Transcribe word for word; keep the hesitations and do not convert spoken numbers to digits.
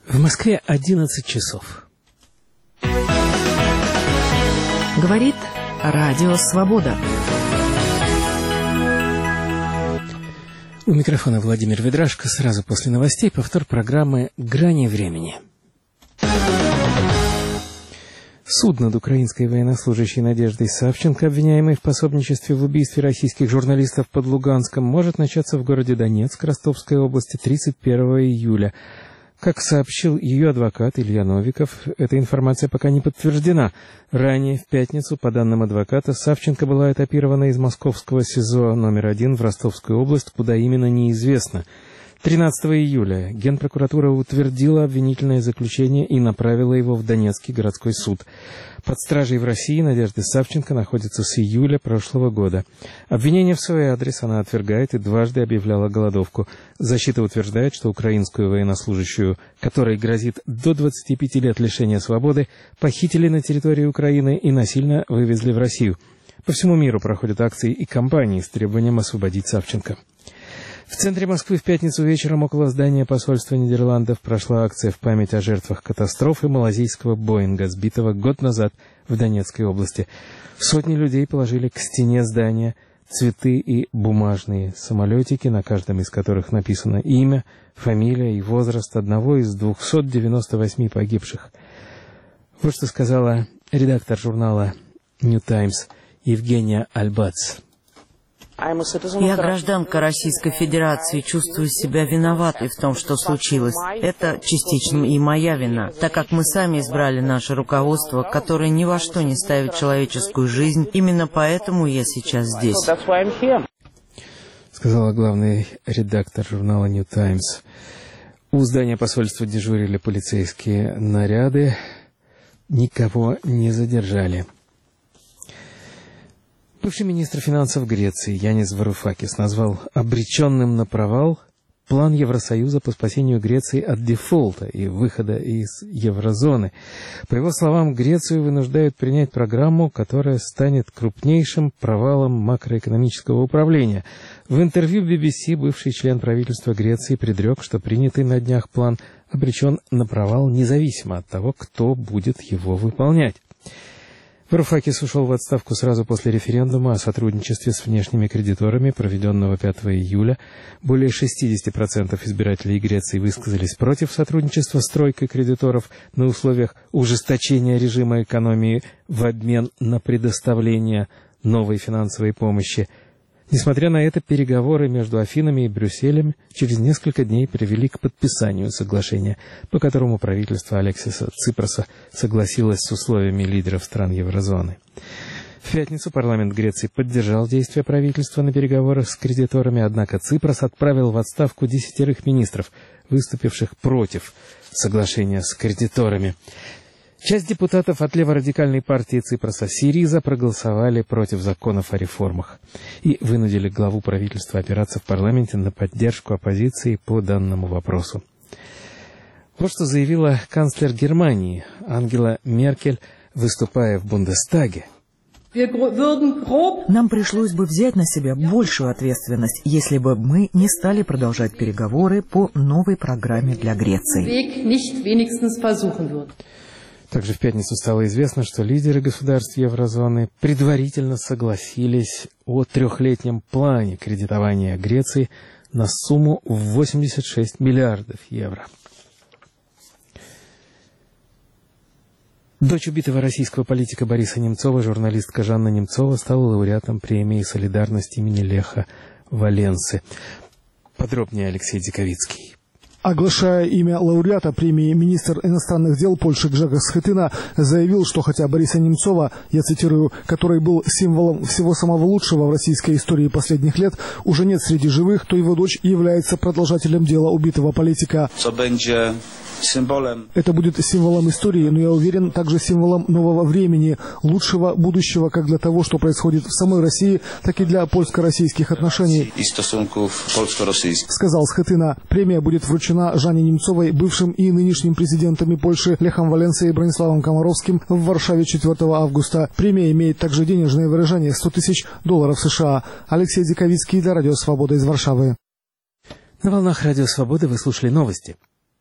В Москве одиннадцать часов. Говорит Радио Свобода. У микрофона Владимир Ведрашко. Сразу после новостей повтор программы «Грани времени». Суд над украинской военнослужащей Надеждой Савченко, обвиняемой в пособничестве в убийстве российских журналистов под Луганском, может начаться в городе Донецк Ростовской области тридцать первого июля. Как сообщил ее адвокат Илья Новиков, эта информация пока не подтверждена. Ранее, в пятницу, по данным адвоката, Савченко была этапирована из московского СИЗО номер один в Ростовскую область, куда именно неизвестно. тринадцатого июля Генпрокуратура утвердила обвинительное заключение и направила его в Донецкий городской суд. Под стражей в России Надежда Савченко находится с июля прошлого года. Обвинение в свой адрес она отвергает и дважды объявляла голодовку. Защита утверждает, что украинскую военнослужащую, которой грозит до двадцати пяти лет лишения свободы, похитили на территории Украины и насильно вывезли в Россию. По всему миру проходят акции и кампании с требованием освободить Савченко. В центре Москвы в пятницу вечером около здания посольства Нидерландов прошла акция в память о жертвах катастрофы малазийского Боинга, сбитого год назад в Донецкой области. Сотни людей положили к стене здания цветы и бумажные самолетики, на каждом из которых написано имя, фамилия и возраст одного из двухсот девяноста восьми погибших. Вот что сказала редактор журнала New Times Евгения Альбац. Я гражданка Российской Федерации, чувствую себя виноватой в том, что случилось. Это частично и моя вина, так как мы сами избрали наше руководство, которое ни во что не ставит человеческую жизнь. Именно поэтому я сейчас здесь. Сказала главный редактор журнала New Times. У здания посольства дежурили полицейские наряды. Никого не задержали. Бывший министр финансов Греции Янис Варufakis назвал обреченным на провал план Евросоюза по спасению Греции от дефолта и выхода из еврозоны. По его словам, Грецию вынуждают принять программу, которая станет крупнейшим провалом макроэкономического управления. В интервью би би си бывший член правительства Греции предрек, что принятый на днях план обречен на провал независимо от того, кто будет его выполнять. Варufakis ушел в отставку сразу после референдума о сотрудничестве с внешними кредиторами, проведенного пятого июля. Более шестьдесят процентов избирателей Греции высказались против сотрудничества с тройкой кредиторов на условиях ужесточения режима экономии в обмен на предоставление новой финансовой помощи. Несмотря на это, переговоры между Афинами и Брюсселем через несколько дней привели к подписанию соглашения, по которому правительство Алексиса Ципроса согласилось с условиями лидеров стран еврозоны. В пятницу парламент Греции поддержал действия правительства на переговорах с кредиторами, однако Ципрос отправил в отставку десятерых министров, выступивших против соглашения с кредиторами. Часть депутатов от леворадикальной партии Ципроса Сириза проголосовали против законов о реформах и вынудили главу правительства опираться в парламенте на поддержку оппозиции по данному вопросу. Вот что заявила канцлер Германии Ангела Меркель, выступая в Бундестаге. Нам пришлось бы взять на себя большую ответственность, если бы мы не стали продолжать переговоры по новой программе для Греции. Также в пятницу стало известно, что лидеры государств еврозоны предварительно согласились о трехлетнем плане кредитования Греции на сумму в восемьдесят шесть миллиардов евро. Дочь убитого российского политика Бориса Немцова, журналистка Жанна Немцова, стала лауреатом премии «Солидарность» имени Леха Валенсы. Подробнее Алексей Диковицкий. Оглашая имя лауреата премии, министр иностранных дел Польши Гжегош Схетына заявил, что хотя Бориса Немцова, я цитирую, который был символом всего самого лучшего в российской истории последних лет, уже нет среди живых, то его дочь является продолжателем дела убитого политика. Это будет символом истории, но я уверен, также символом нового времени, лучшего будущего как для того, что происходит в самой России, так и для польско-российских отношений, сказал Схетына. Премия будет вручена Жанне Немцовой, бывшим и нынешним президентами Польши Лехом Валенсой и Брониславом Комаровским в Варшаве четвёртого августа. Премия имеет также денежное выражение сто тысяч долларов США. Алексей Диковицкий для Радио Свобода из Варшавы. На волнах Радио Свободы вы слушали новости.